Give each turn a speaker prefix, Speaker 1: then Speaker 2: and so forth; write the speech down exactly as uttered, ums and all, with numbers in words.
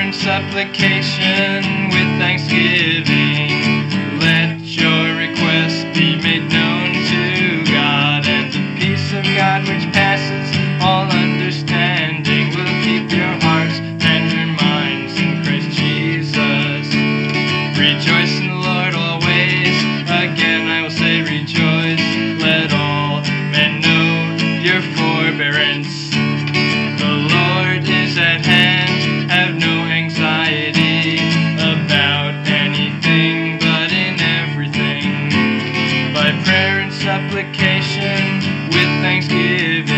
Speaker 1: and supplication with thanksgiving. Let your requests be made known to God, and the peace of God which passes all understanding will keep your hearts and your minds in Christ Jesus. Rejoice in the Lord always. Again I will say rejoice. Let all men know your forbearance. The Lord is at hand. Have no anxiety about anything, but in everything, by prayer and supplication with thanksgiving,